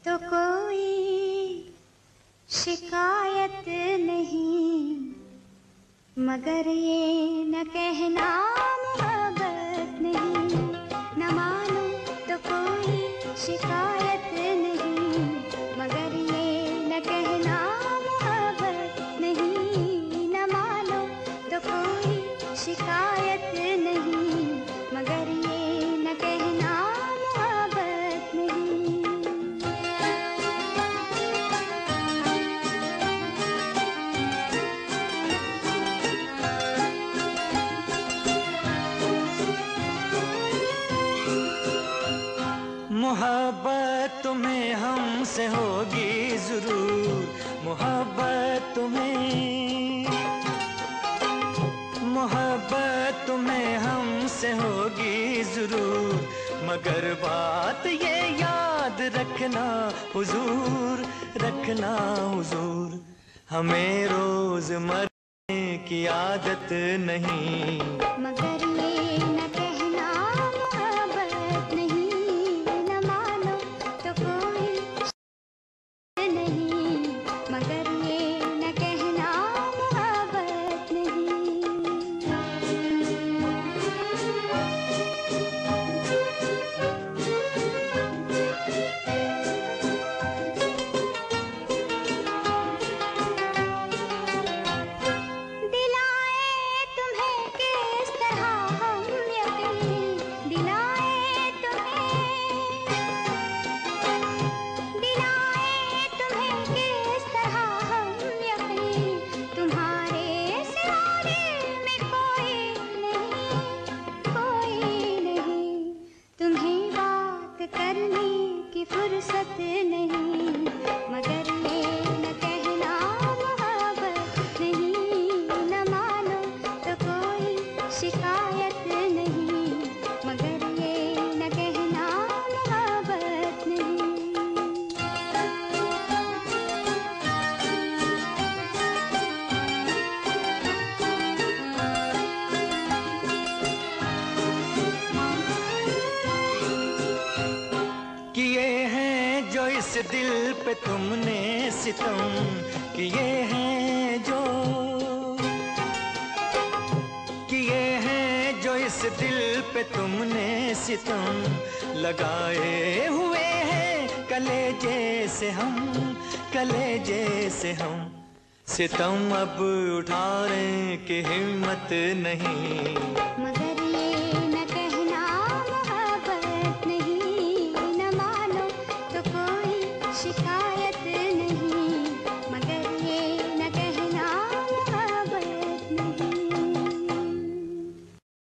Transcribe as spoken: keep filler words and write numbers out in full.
तो कोई शिकायत नहीं, मगर ये न कहना मोहब्बत नहीं। न मानो तो कोई शिकायत नहीं, मगर ये न कहना मोहब्बत नहीं। न मानो तो कोई शिकायत नहीं, मगर ये न कहना मोहब्बत नहीं। मोहब्बत तुम्हें हमसे होगी जरूर, मोहब्बत तुम्हें मोहब्बत तुम्हें हमसे होगी जरूर। मगर बात ये याद रखना हुजूर, रखना हुजूर, हमें रोज मरने की आदत नहीं। मगर ये न कहना मोहब्बत नहीं। न मानो तो कोई नहीं, मगर ये न कहना मोहब्बत नहीं। दिलाए तुम्हें किस तरह हम यकीन, दिलाए तुम्हें दिलाए तुम्हें किस तरह हम यकीन। तुम्हारे सिवा दिल में कोई नहीं, कोई नहीं। तुम्हें बात करने की फुर्सत नहीं, मगर ये न कहना मोहब्बत नहीं। न मानो तो कोई शिकायत नहीं, मगर ये न कहना मोहब्बत नहीं। किए हैं जो इस दिल पे तुमने सितम, किए हैं जो किए हैं जो इस दिल पे तुमने सितम। लगाए हुए हैं कलेजे से हम, कलेजे से हम, सितम अब उठाने की हिम्मत नहीं।